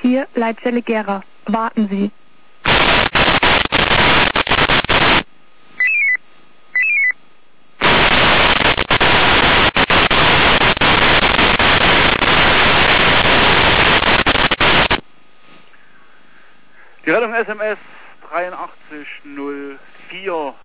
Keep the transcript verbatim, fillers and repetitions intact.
Hier Leitstelle Gera. Warten Sie. Die Rettung S M S dreiundachtzig null vier.